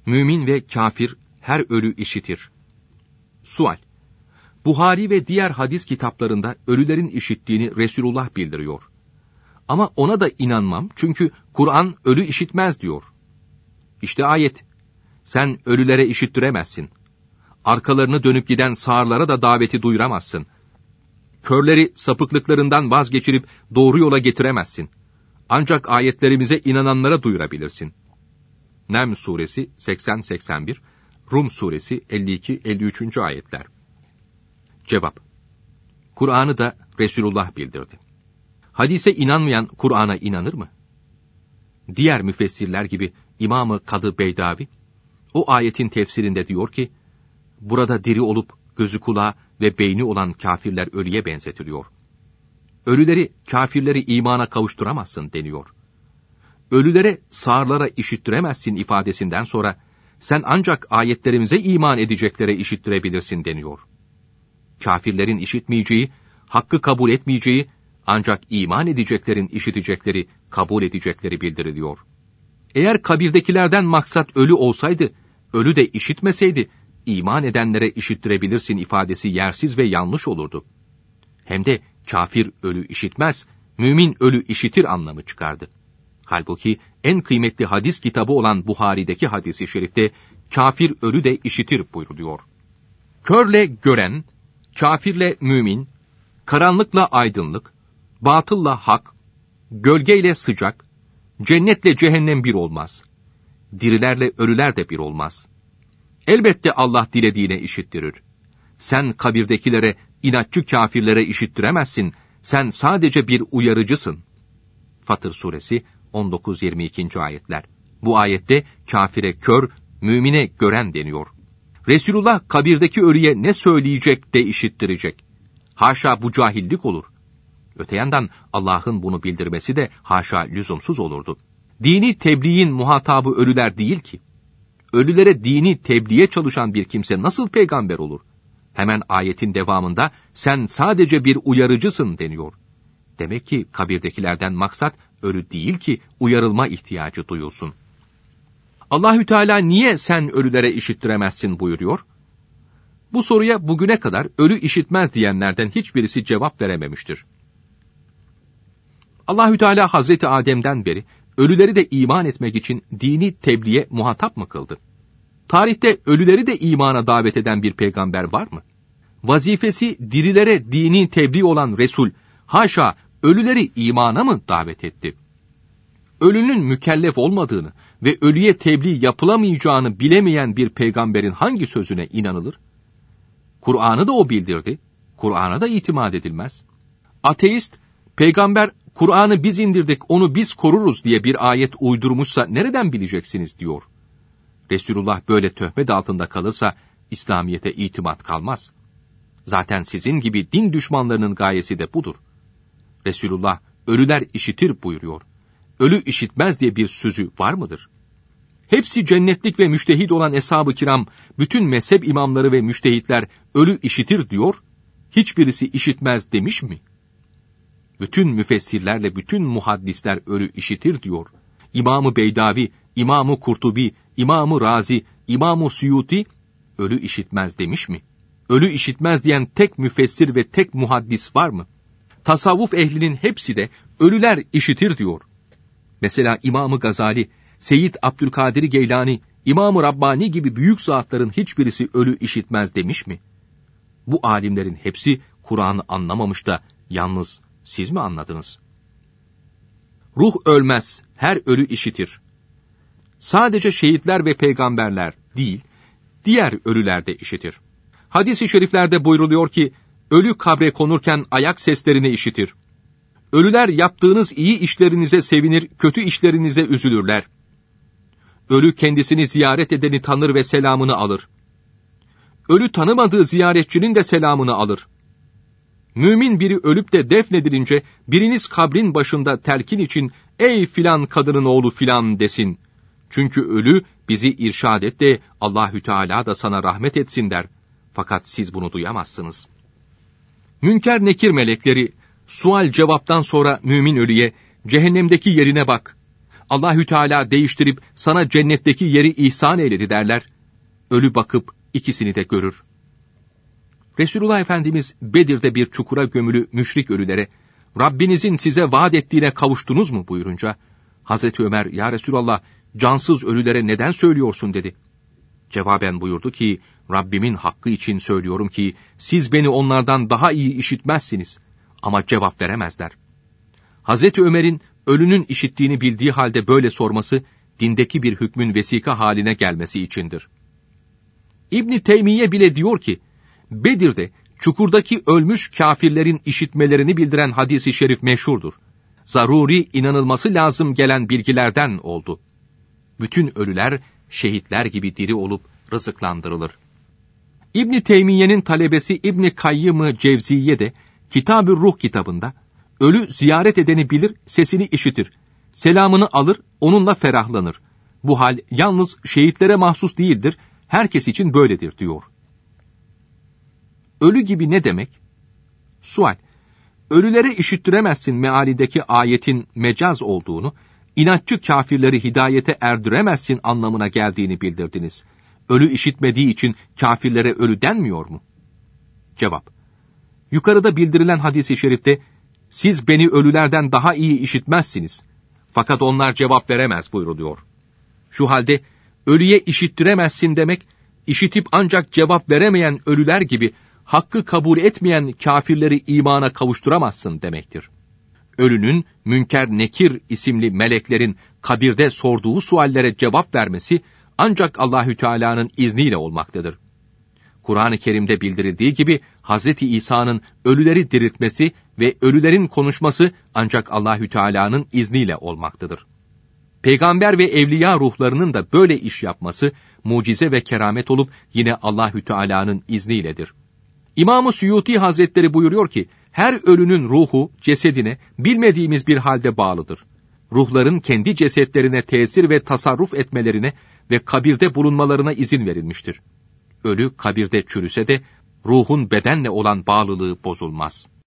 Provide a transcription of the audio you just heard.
Mümin ve kafir her ölü işitir. Sual: Buhari ve diğer hadis kitaplarında ölülerin işittiğini Resulullah bildiriyor. Ama ona da inanmam çünkü Kur'an ölü işitmez diyor. İşte ayet. Sen ölülere işittiremezsin. Arkalarını dönüp giden sağırlara da daveti duyuramazsın. Körleri sapıklıklarından vazgeçirip doğru yola getiremezsin. Ancak ayetlerimize inananlara duyurabilirsin. Neml suresi 80-81, Rum suresi 52-53. ayetler. Cevap: Kur'an'ı da Resulullah bildirdi. Hadise inanmayan Kur'an'a inanır mı? Diğer müfessirler gibi İmam-ı Kadı Beydavi, o ayetin tefsirinde diyor ki, burada diri olup gözü kulağı ve beyni olan kafirler ölüye benzetiliyor. Ölüleri, kafirleri imana kavuşturamazsın deniyor. Ölülere, sağırlara işittiremezsin ifadesinden sonra, sen ancak ayetlerimize iman edeceklere işittirebilirsin deniyor. Kafirlerin işitmeyeceği, hakkı kabul etmeyeceği, ancak iman edeceklerin işitecekleri, kabul edecekleri bildiriliyor. Eğer kabirdekilerden maksat ölü olsaydı, ölü de işitmeseydi, iman edenlere işittirebilirsin ifadesi yersiz ve yanlış olurdu. Hem de kafir ölü işitmez, mümin ölü işitir anlamı çıkardı. Halbuki en kıymetli hadis kitabı olan Buhari'deki hadis-i şerifte, kafir ölü de işitir buyruluyor. Körle gören, kafirle mümin, karanlıkla aydınlık, batılla hak, gölgeyle sıcak, cennetle cehennem bir olmaz. Dirilerle ölüler de bir olmaz. Elbette Allah dilediğine işittirir. Sen kabirdekilere, inatçı kafirlere işittiremezsin. Sen sadece bir uyarıcısın. Fatır suresi 19-22. ayetler. Bu ayette kafire kör, mümine gören deniyor. Resulullah kabirdeki ölüye ne söyleyecek de işittirecek. Haşa bu cahillik olur. Öte yandan Allah'ın bunu bildirmesi de haşa lüzumsuz olurdu. Dini tebliğin muhatabı ölüler değil ki. Ölülere dini tebliğe çalışan bir kimse nasıl peygamber olur? Hemen ayetin devamında sen sadece bir uyarıcısın deniyor. Demek ki kabirdekilerden maksat ölü değil ki uyarılma ihtiyacı duyulsun. Allahü Teala niye sen ölülere işittiremezsin buyuruyor? Bu soruya bugüne kadar ölü işitmez diyenlerden hiçbirisi cevap verememiştir. Allahü Teala Hazreti Adem'den beri ölüleri de iman etmek için dini tebliğe muhatap mı kıldı? Tarihte ölüleri de imana davet eden bir peygamber var mı? Vazifesi dirilere dini tebliğ olan Resul, haşa ölüleri imana mı davet etti? Ölünün mükellef olmadığını ve ölüye tebliğ yapılamayacağını bilemeyen bir peygamberin hangi sözüne inanılır? Kur'an'ı da o bildirdi, Kur'an'a da itimat edilmez. Ateist, peygamber Kur'an'ı biz indirdik, onu biz koruruz diye bir ayet uydurmuşsa nereden bileceksiniz diyor. Resulullah böyle töhmet altında kalırsa İslamiyet'e itimat kalmaz. Zaten sizin gibi din düşmanlarının gayesi de budur. Resulullah ölüler işitir buyuruyor. Ölü işitmez diye bir sözü var mıdır? Hepsi cennetlik ve müştehit olan eshab-ı kiram, bütün mezhep imamları ve müştehitler ölü işitir diyor, hiçbirisi işitmez demiş mi? Bütün müfessirlerle bütün muhaddisler ölü işitir diyor. İmam-ı Beydavi, İmam-ı Kurtubi, İmam-ı Razi, İmam-ı Suyuti ölü işitmez demiş mi? Ölü işitmez diyen tek müfessir ve tek muhaddis var mı? Tasavvuf ehlinin hepsi de ölüler işitir diyor. Mesela İmam-ı Gazali, Seyyid Abdülkadir Geylani, İmam-ı Rabbani gibi büyük zatların hiçbirisi ölü işitmez demiş mi? Bu alimlerin hepsi Kur'an'ı anlamamış da yalnız siz mi anladınız? Ruh ölmez, her ölü işitir. Sadece şehitler ve peygamberler değil, diğer ölüler de işitir. Hadis-i şeriflerde buyruluyor ki, ölü kabre konurken ayak seslerini işitir. Ölüler yaptığınız iyi işlerinize sevinir, kötü işlerinize üzülürler. Ölü kendisini ziyaret edeni tanır ve selamını alır. Ölü tanımadığı ziyaretçinin de selamını alır. Mümin biri ölüp de defnedilince biriniz kabrin başında telkin için ey filan kadının oğlu filan desin. Çünkü ölü bizi irşad et de Allahü Teala da sana rahmet etsin der. Fakat siz bunu duyamazsınız. Münker nekir melekleri sual cevaptan sonra mümin ölüye cehennemdeki yerine bak. Allahü Teala değiştirip sana cennetteki yeri ihsan eyledi derler. Ölü bakıp ikisini de görür. Resulullah Efendimiz Bedir'de bir çukura gömülü müşrik ölülere, Rabbinizin size vaat ettiğine kavuştunuz mu buyurunca, Hazreti Ömer, ya Resulallah, cansız ölülere neden söylüyorsun dedi. Cevaben buyurdu ki, Rabbimin hakkı için söylüyorum ki, siz beni onlardan daha iyi işitmezsiniz. Ama cevap veremezler. Hazreti Ömer'in ölünün işittiğini bildiği halde böyle sorması, dindeki bir hükmün vesika haline gelmesi içindir. İbn Teymiye bile diyor ki, Bedir'de çukurdaki ölmüş kâfirlerin işitmelerini bildiren hadis-i şerif meşhurdur. Zaruri inanılması lazım gelen bilgilerden oldu. Bütün ölüler şehitler gibi diri olup rızıklandırılır. İbn Teymiye'nin talebesi İbn Kayyım-ı Cevziye de Kitab-ı Ruh kitabında, ölü ziyaret edeni bilir, sesini işitir, selamını alır, onunla ferahlanır. Bu hal yalnız şehitlere mahsus değildir, herkes için böyledir diyor. Ölü gibi ne demek? Sual: ölülere işittiremezsin mealindeki ayetin mecaz olduğunu, inatçı kâfirleri hidayete erdiremezsin anlamına geldiğini bildirdiniz. Ölü işitmediği için kâfirlere ölü denmiyor mu? Cevap: yukarıda bildirilen hadis-i şerifte, siz beni ölülerden daha iyi işitmezsiniz. Fakat onlar cevap veremez buyruluyor. Şu halde ölüye işittiremezsin demek, işitip ancak cevap veremeyen ölüler gibi hakkı kabul etmeyen kâfirleri imana kavuşturamazsın demektir. Ölünün Münker Nekir isimli meleklerin kabirde sorduğu suallere cevap vermesi ancak Allahü Teala'nın izniyle olmaktadır. Kur'an-ı Kerim'de bildirildiği gibi Hazreti İsa'nın ölüleri diriltmesi ve ölülerin konuşması ancak Allahü Teala'nın izniyle olmaktadır. Peygamber ve evliya ruhlarının da böyle iş yapması mucize ve keramet olup yine Allahü Teala'nın izniyledir. İmam-ı Suyuti Hazretleri buyuruyor ki, her ölünün ruhu cesedine bilmediğimiz bir halde bağlıdır. Ruhların kendi cesetlerine tesir ve tasarruf etmelerine ve kabirde bulunmalarına izin verilmiştir. Ölü kabirde çürüse de ruhun bedenle olan bağlılığı bozulmaz.